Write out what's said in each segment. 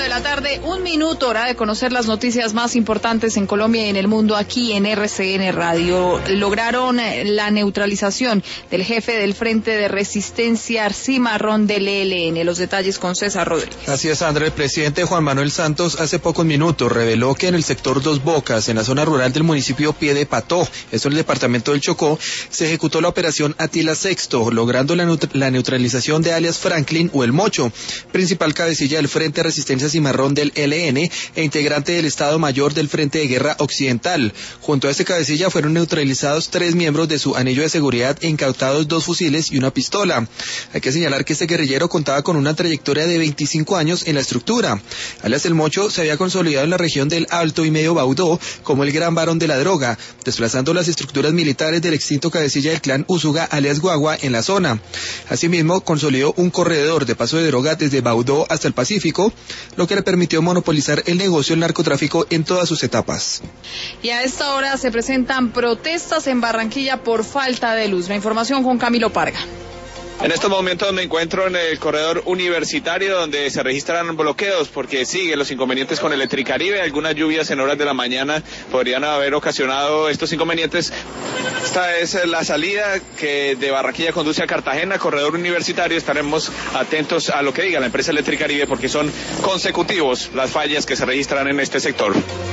de la tarde, 1 minuto, hora de conocer las noticias más importantes en Colombia y en el mundo aquí en RCN Radio. Lograron la neutralización del jefe del Frente de Resistencia Cimarrón del ELN. Los detalles con César Rodríguez. Así es, Sandra. El presidente Juan Manuel Santos hace pocos minutos reveló que en el sector Dos Bocas, en la zona rural del municipio Piedepató, esto en el departamento del Chocó, se ejecutó la operación Atila Sexto, logrando la neutralización de alias Franklin o El Mocho, principal cabecilla del Frente de Resistencia Cimarrón del ELN e integrante del Estado Mayor del Frente de Guerra Occidental. Junto a este cabecilla fueron neutralizados 3 miembros de su anillo de seguridad e incautados 2 fusiles y una pistola. Hay que señalar que este guerrillero contaba con una trayectoria de 25 años en la estructura. Alias El Mocho se había consolidado en la región del Alto y Medio Baudó como el gran varón de la droga, desplazando las estructuras militares del extinto cabecilla del clan Usuga, alias Guagua, en la zona. Asimismo, consolidó un corredor de paso de droga desde Baudó hasta el Pacífico, lo que le permitió monopolizar el negocio del narcotráfico en todas sus etapas. Y a esta hora se presentan protestas en Barranquilla por falta de luz. La información con Camilo Parga. En estos momentos me encuentro en el corredor universitario donde se registran bloqueos porque siguen los inconvenientes con Electricaribe. Algunas lluvias en horas de la mañana podrían haber ocasionado estos inconvenientes. Esta es la salida que de Barranquilla conduce a Cartagena, corredor universitario. Estaremos atentos a lo que diga la empresa Electricaribe porque son consecutivos las fallas que se registran en este sector.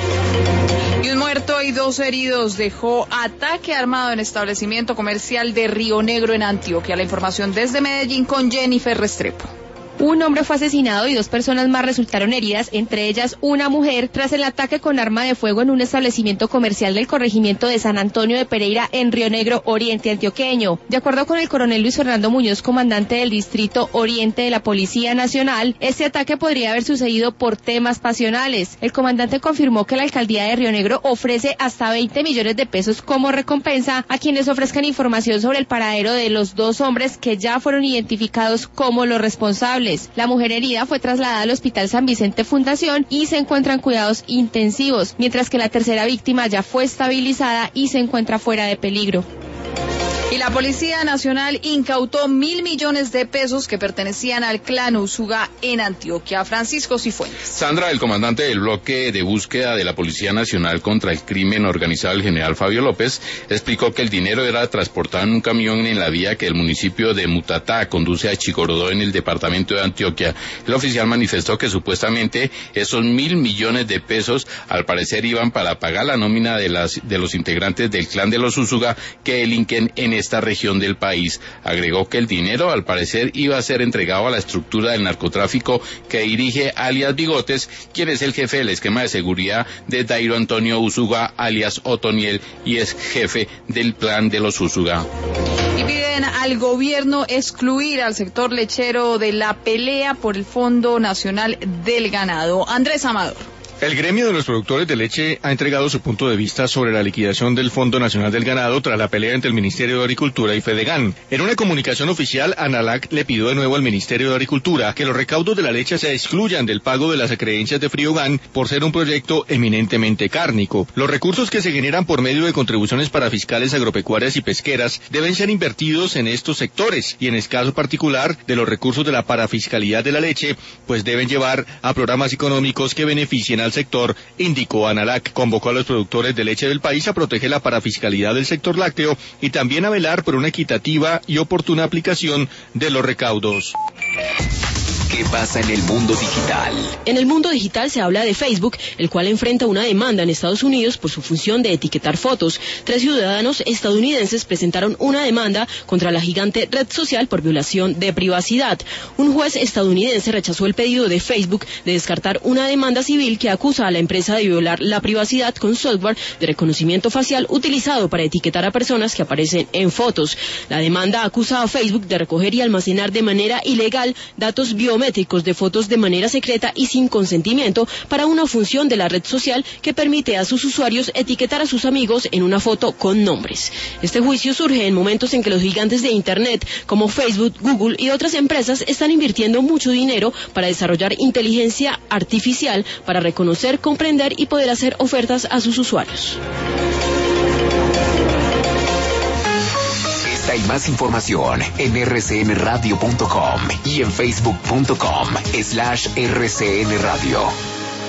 Y 1 muerto y 2 heridos dejó ataque armado en establecimiento comercial de Río Negro en Antioquia. La información desde Medellín con Jennifer Restrepo. Un hombre fue asesinado y 2 personas más resultaron heridas, entre ellas una mujer, tras el ataque con arma de fuego en un establecimiento comercial del corregimiento de San Antonio de Pereira en Río Negro, Oriente Antioqueño. De acuerdo con el coronel Luis Fernando Muñoz, comandante del Distrito Oriente de la Policía Nacional, este ataque podría haber sucedido por temas pasionales. El comandante confirmó que la alcaldía de Río Negro ofrece hasta 20 millones de pesos como recompensa a quienes ofrezcan información sobre el paradero de los 2 hombres que ya fueron identificados como los responsables. La mujer herida fue trasladada al Hospital San Vicente Fundación y se encuentra en cuidados intensivos, mientras que la tercera víctima ya fue estabilizada y se encuentra fuera de peligro. Y la Policía Nacional incautó 1.000 millones de pesos que pertenecían al clan Usuga en Antioquia. Francisco Cifuentes. Sandra, el comandante del bloque de búsqueda de la Policía Nacional contra el crimen organizado, el general Fabio López, explicó que el dinero era transportado en un camión en la vía que el municipio de Mutatá conduce a Chicorodó en el departamento de Antioquia. El oficial manifestó que supuestamente esos 1.000 millones de pesos al parecer iban para pagar la nómina de los integrantes del clan de los Usuga que delinquen en esta región del país. Agregó que el dinero al parecer iba a ser entregado a la estructura del narcotráfico que dirige alias Bigotes, quien es el jefe del esquema de seguridad de Dairo Antonio Usuga alias Otoniel y es jefe del clan de los Usuga. Y piden al gobierno excluir al sector lechero de la pelea por el Fondo Nacional del Ganado. Andrés Amador. El gremio de los productores de leche ha entregado su punto de vista sobre la liquidación del Fondo Nacional del Ganado tras la pelea entre el Ministerio de Agricultura y Fedegan. En una comunicación oficial, ANALAC le pidió de nuevo al Ministerio de Agricultura que los recaudos de la leche se excluyan del pago de las acreencias de Friogan por ser un proyecto eminentemente cárnico. Los recursos que se generan por medio de contribuciones para fiscales agropecuarias y pesqueras deben ser invertidos en estos sectores y en el caso particular de los recursos de la parafiscalidad de la leche, pues deben llevar a programas económicos que beneficien al sector, indicó ANALAC. Convocó a los productores de leche del país a proteger la parafiscalidad del sector lácteo y también a velar por una equitativa y oportuna aplicación de los recaudos. ¿Qué pasa en el mundo digital? En el mundo digital se habla de Facebook, el cual enfrenta una demanda en Estados Unidos por su función de etiquetar fotos. 3 ciudadanos estadounidenses presentaron una demanda contra la gigante red social por violación de privacidad. Un juez estadounidense rechazó el pedido de Facebook de descartar una demanda civil que acusa a la empresa de violar la privacidad con software de reconocimiento facial utilizado para etiquetar a personas que aparecen en fotos. La demanda acusa a Facebook de recoger y almacenar de manera ilegal datos biométricos de fotos de manera secreta y sin consentimiento para una función de la red social que permite a sus usuarios etiquetar a sus amigos en una foto con nombres. Este juicio surge en momentos en que los gigantes de Internet como Facebook, Google y otras empresas están invirtiendo mucho dinero para desarrollar inteligencia artificial para reconocer, comprender y poder hacer ofertas a sus usuarios. Esta Esta y más información en rcnradio.com y en facebook.com/rcnradio.